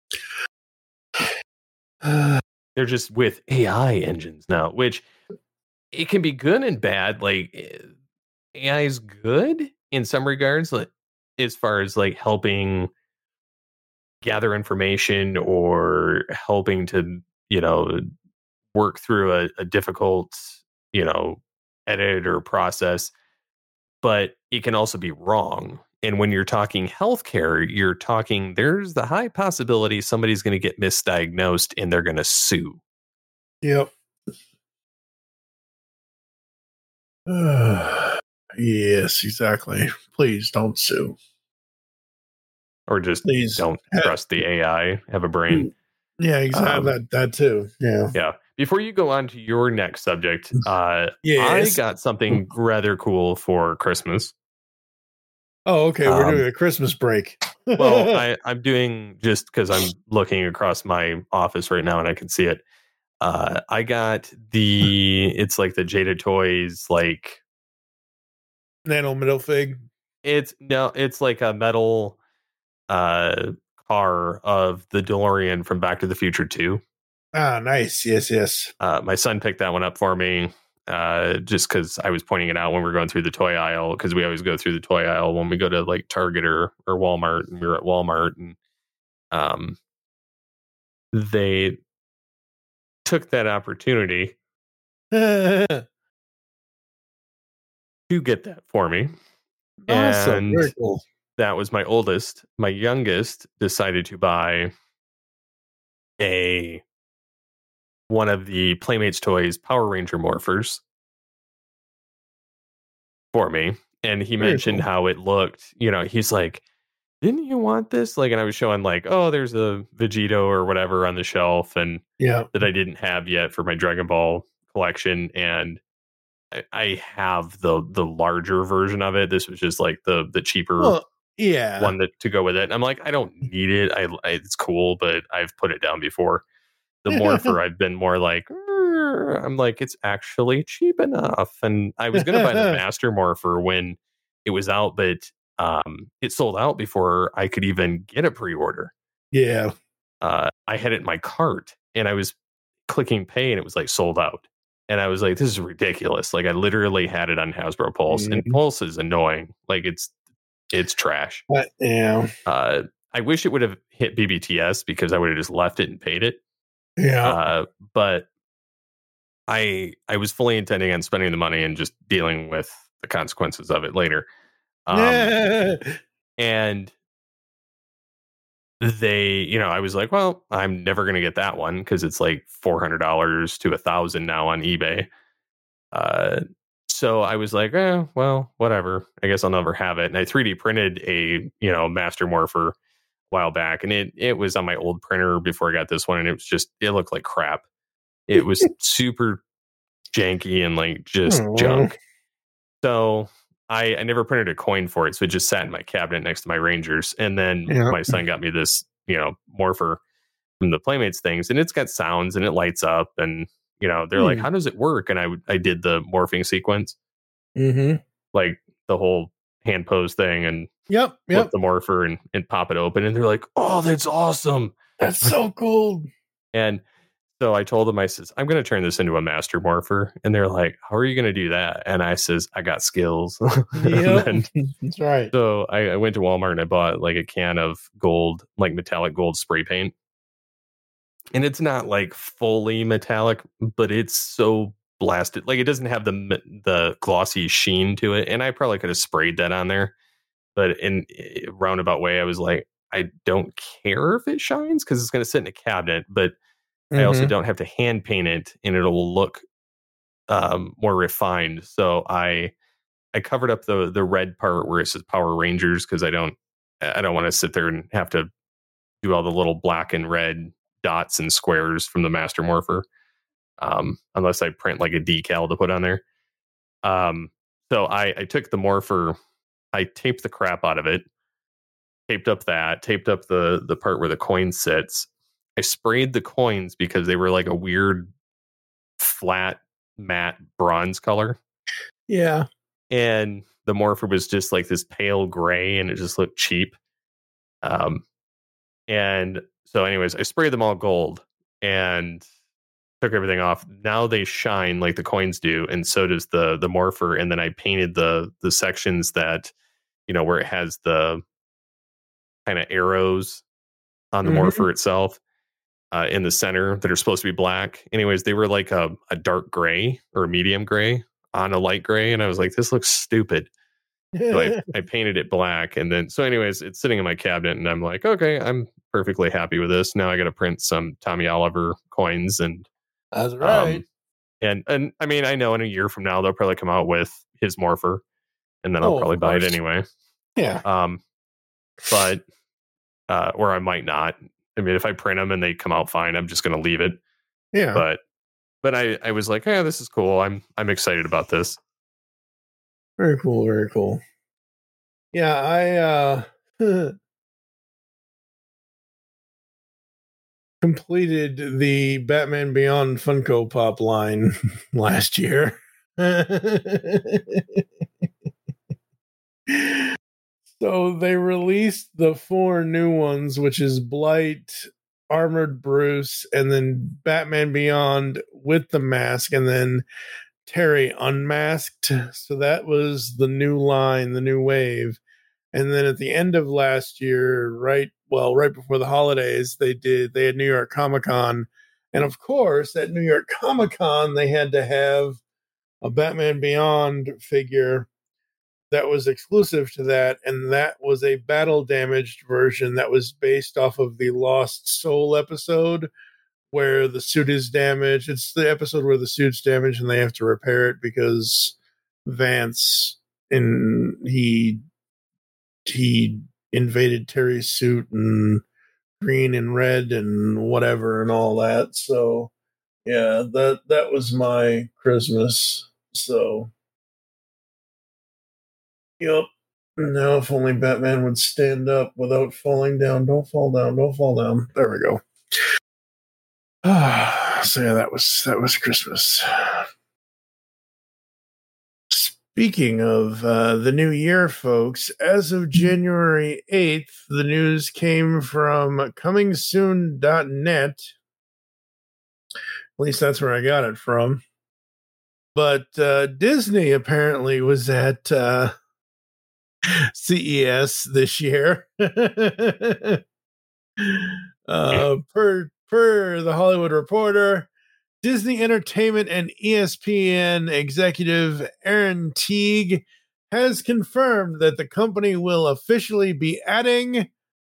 They're just with A I engines now, which it can be good and bad. Like A I is good in some regards, like as far as like helping gather information or helping to, you know, work through a, a difficult, you know, edit or process, but it can also be wrong. And when you're talking healthcare, you're talking, there's the high possibility somebody's going to get misdiagnosed and they're going to sue. Yep. Yes, exactly. Please don't sue. Or just Please don't trust the A I, have a brain. Yeah, exactly. Um, that that too. Yeah. Yeah. Before you go on to your next subject, uh, Yes. I got something rather cool for Christmas. Oh, okay. We're Um, doing a Christmas break. Well, I, I'm doing just because I'm looking across my office right now and I can see it. Uh, I got the, it's like the Jada Toys, like, Nano middle fig. it's no, it's like a metal uh, car of the DeLorean from Back to the Future two. Ah, nice. Yes, yes. Uh, my son picked that one up for me uh, just because I was pointing it out when we were going through the toy aisle, because we always go through the toy aisle when we go to like Target or, or Walmart, and we were at Walmart, and um, they took that opportunity to get that for me. Awesome. And Very cool. that was my oldest. My youngest decided to buy a one of the Playmates toys Power Ranger morphers for me. And he Very mentioned cool. how it looked. You know, he's like, didn't you want this? Like, and I was showing like, oh, there's a Vegito or whatever on the shelf, and Yeah. that I didn't have yet for my Dragon Ball collection. And I, I have the the larger version of it. This was just like the the cheaper Well, yeah. one that to go with it. And I'm like, I don't need it. I, I it's cool, but I've put it down before. The morpher, I've been more like, "Er," I'm like, it's actually cheap enough. And I was gonna buy the master morpher when it was out, but um, it sold out before I could even get a pre-order. Yeah. Uh, I had it in my cart, and I was clicking pay, and it was like sold out. And I was like, this is ridiculous. Like, I literally had it on Hasbro Pulse, Mm-hmm. and Pulse is annoying. Like, it's it's trash. But, yeah. Uh, I wish it would have hit B B T S, because I would have just left it and paid it. Yeah. Uh, but I I was fully intending on spending the money and just dealing with the consequences of it later. Um, and they, you know, I was like, well, I'm never going to get that one because it's like four hundred dollars to a thousand now on eBay. Uh, so I was like, eh, well, whatever. I guess I'll never have it. And I three D printed a, you know, Master Morpher a while back, and it it was on my old printer before I got this one, and it was just, it looked like crap. It was super janky and like just Aw. junk. So I, I never printed a coin for it, so it just sat in my cabinet next to my Rangers. And then Yeah. my son got me this, you know, morpher from the Playmates things, and it's got sounds and it lights up, and you know, they're like, Hmm. how does it work? And I I did the morphing sequence, Mm-hmm. like the whole hand pose thing, and Yep. flip Yep. the morpher and, and pop it open, and they're like, oh, that's awesome. That's so cool. And so I told them, I says, I'm going to turn this into a master morpher. And they're like, how are you going to do that? And I says, I got skills. And Yep. then- That's right. so I, I went to Walmart and I bought like a can of gold, like metallic gold spray paint. And it's not like fully metallic, but it's so blasted. Like, it doesn't have the m- the glossy sheen to it. And I probably could have sprayed that on there. But in a roundabout way, I was like, I don't care if it shines because it's going to sit in a cabinet. But I also Mhm. don't have to hand paint it, and it'll look um, more refined. So I I covered up the the red part where it says Power Rangers, because I don't I don't want to sit there and have to do all the little black and red dots and squares from the Master Morpher, um, unless I print like a decal to put on there. Um, so I, I took the Morpher, I taped the crap out of it, taped up that, taped up the the part where the coin sits. I sprayed the coins because they were like a weird flat matte bronze color, Yeah. and the Morpher was just like this pale gray, and it just looked cheap. Um, and so, anyways, I sprayed them all gold and took everything off. Now they shine like the coins do, and so does the the Morpher. And then I painted the the sections that, you know, where it has the kind of arrows on the Mhm. Morpher itself. Uh, in the center that are supposed to be black. Anyways, they were like a, a dark gray or a medium gray on a light gray. And I was like, this looks stupid. So I, I painted it black. And then, so anyways, it's sitting in my cabinet, and I'm like, okay, I'm perfectly happy with this. Now I got to print some Tommy Oliver coins. And, That's right. um, and, and I mean, I know in a year from now, they'll probably come out with his Morpher. and then I'll Oh, probably of buy it course. anyway. Yeah. Um, but uh, or I might not. I mean, if I print them and they come out fine, I'm just going to leave it. Yeah. But but I, I was like, yeah, this is cool. I'm I'm excited about this. Very cool. Very cool. Yeah, I uh, completed the Batman Beyond Funko Pop line last year. So they released the four new ones, which is Blight, Armored Bruce, and then Batman Beyond with the mask, and then Terry unmasked. So that was the new line, the new wave. And then at the end of last year, right, well, right before the holidays, they did, they had New York Comic Con. And of course, at New York Comic Con, they had to have a Batman Beyond figure that was exclusive to that. And that was a battle damaged version that was based off of the Lost Soul episode where the suit is damaged. It's the episode where the suit's damaged and they have to repair it because Vance, and he, he invaded Terry's suit and green and red and whatever and all that. So yeah, that that was my Christmas. So yep. Now if only Batman would stand up without falling down. Don't fall down, don't fall down. There we go. So yeah, that was that was Christmas. Speaking of uh, the new year, folks, as of January eighth, the news came from coming soon dot net. At least that's where I got it from. But uh, Disney apparently was at uh, C E S this year. uh, per, per the Hollywood Reporter, Disney Entertainment and E S P N executive Aaron Teague has confirmed that the company will officially be adding.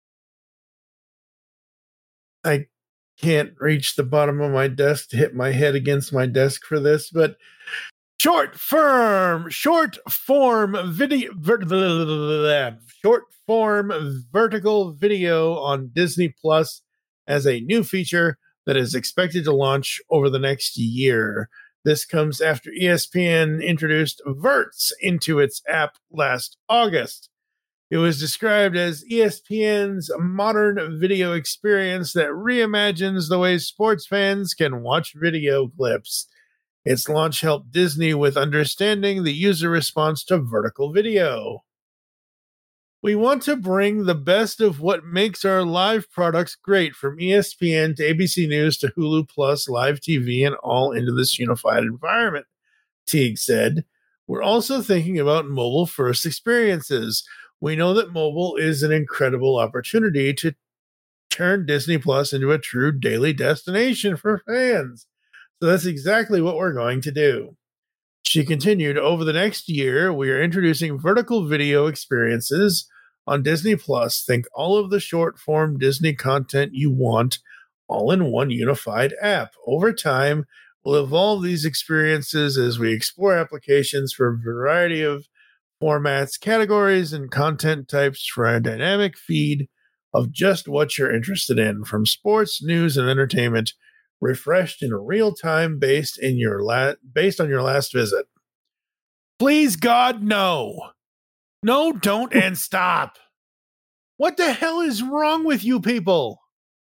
I can't reach the bottom of my desk to hit my head against my desk for this, but short form, short form video, ver- short form vertical video on Disney Plus as a new feature that is expected to launch over the next year. This comes after E S P N introduced Verts into its app last August. It was described as E S P N's modern video experience that reimagines the way sports fans can watch video clips. Its launch helped Disney with understanding the user response to vertical video. We want to bring the best of what makes our live products great, from E S P N to A B C News to Hulu Plus, live T V, and all into this unified environment, Teague said. We're also thinking about mobile-first experiences. We know that mobile is an incredible opportunity to turn Disney Plus into a true daily destination for fans. So that's exactly what we're going to do. She continued, over the next year, we are introducing vertical video experiences on Disney Plus. Think all of the short form Disney content you want, all in one unified app. Over time, we'll evolve these experiences as we explore applications for a variety of formats, categories, and content types for a dynamic feed of just what you're interested in, from sports, news, and entertainment, refreshed in real time based in your la- based on your last visit. Please, God, no. No, don't, and stop. What the hell is wrong with you people?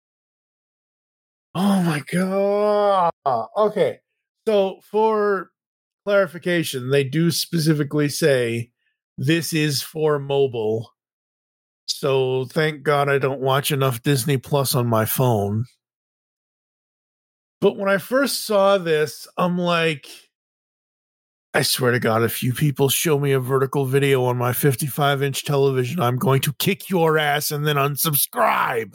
Oh my God. Okay. So for clarification, they do specifically say this is for mobile. So thank God I don't watch enough Disney Plus on my phone. But when I first saw this, I'm like, I swear to God, if you people show me a vertical video on my fifty-five inch television, I'm going to kick your ass and then unsubscribe.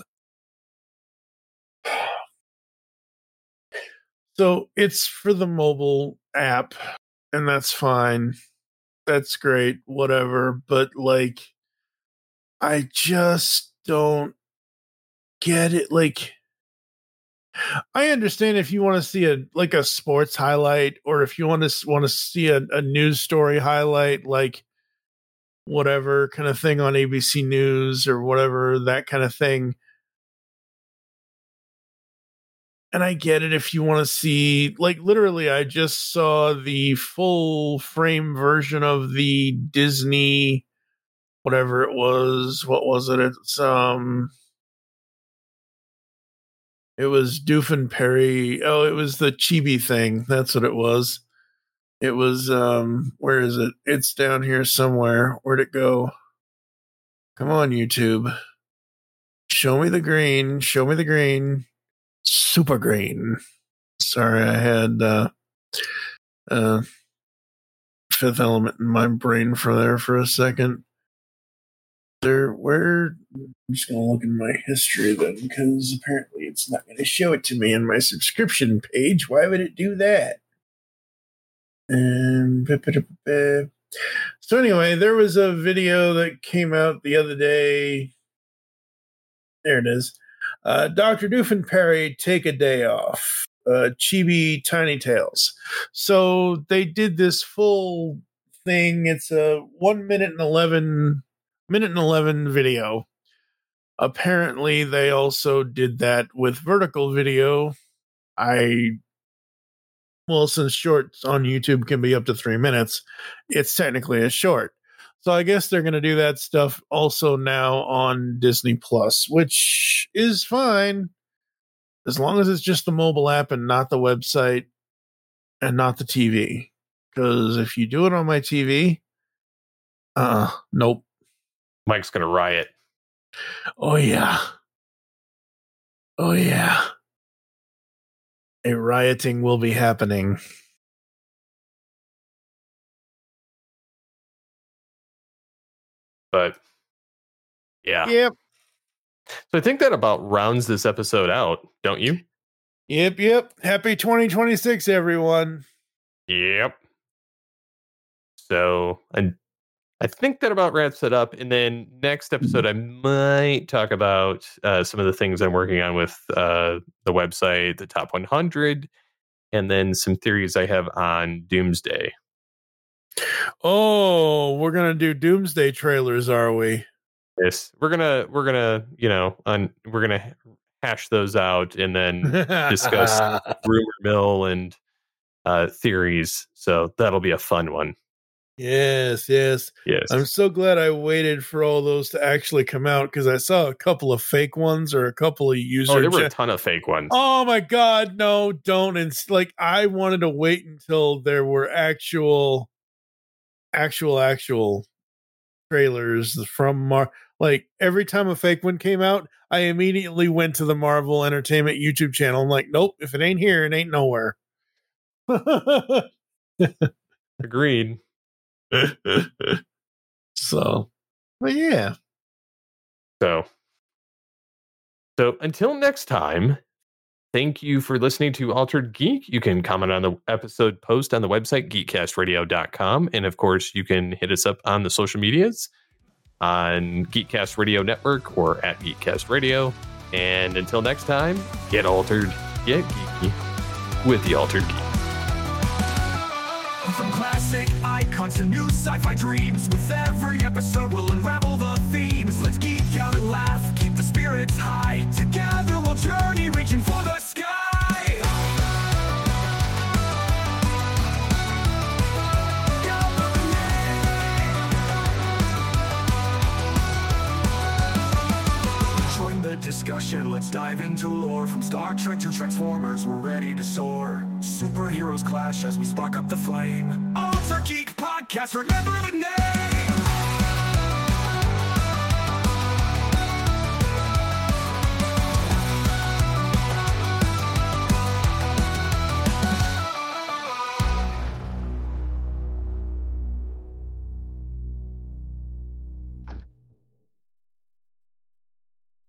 So it's for the mobile app, and that's fine. That's great, whatever. But like, I just don't get it. Like, I understand if you want to see a like a sports highlight, or if you want to want to see a, a news story highlight, like whatever kind of thing on A B C News or whatever, that kind of thing. And I get it if you want to see, like, literally, I just saw the full frame version of the Disney, whatever it was. What was it? It's, um, it was Doof and Perry. Oh, it was the Chibi thing. That's what it was. It was, um, where is it? It's down here somewhere. Where'd it go? Come on, YouTube. Show me the green. Show me the green. Super green. Sorry, I had uh, uh, Fifth Element in my brain for there for a second. There, where? I'm just gonna look in my history then, because apparently it's not going to show it to me in my subscription page. Why would it do that? And so anyway, there was a video that came out the other day. There it is. Uh, Doctor Doof and Perry take a day off. Uh, Chibi Tiny Tales. So they did this full thing. It's a one minute and eleven minute and eleven video. Apparently, they also did that with vertical video. I well, since shorts on YouTube can be up to three minutes, it's technically a short. So I guess they're going to do that stuff also now on Disney Plus, which is fine as long as it's just the mobile app and not the website and not the T V. Because if you do it on my T V, uh, nope. Mike's going to riot. Oh, yeah. Oh, yeah. A rioting will be happening. But yeah. Yep. So I think that about rounds this episode out, don't you? Yep, yep. Happy twenty twenty-six, everyone. Yep. So I, I think that about wraps it up. And then next episode, I might talk about uh, some of the things I'm working on with uh, the website, the top one hundred, and then some theories I have on Doomsday. Oh, we're gonna do Doomsday trailers, are we? Yes, we're gonna we're gonna you know on we're gonna hash those out and then discuss rumor mill and uh, theories. So that'll be a fun one. Yes, yes, yes. I'm so glad I waited for all those to actually come out because I saw a couple of fake ones or a couple of user. Oh, there were cha- a ton of fake ones. Oh my God, no, don't! And it's like I wanted to wait until there were actual. actual actual trailers from Mar like every time a fake one came out, I immediately went to the Marvel Entertainment YouTube channel. I'm like, nope, if it ain't here, it ain't nowhere. Agreed. So, but yeah. So, so until next time, thank you for listening to Altered Geek. You can comment on the episode post on the website, geek cast radio dot com. And of course, you can hit us up on the social medias on Geekcast Radio Network or at Geekcast Radio. And until next time, get altered, get geeky with the Altered Geek. From classic icons to new sci-fi dreams, with every episode we'll unravel the themes. Let's geek out and laugh, keep the spirits high. Together we'll journey, reaching for the sky. Join the discussion, let's dive into lore. From Star Trek to Transformers, we're ready to soar. Superheroes clash as we spark up the flame. Alter Geek Podcast, remember the name.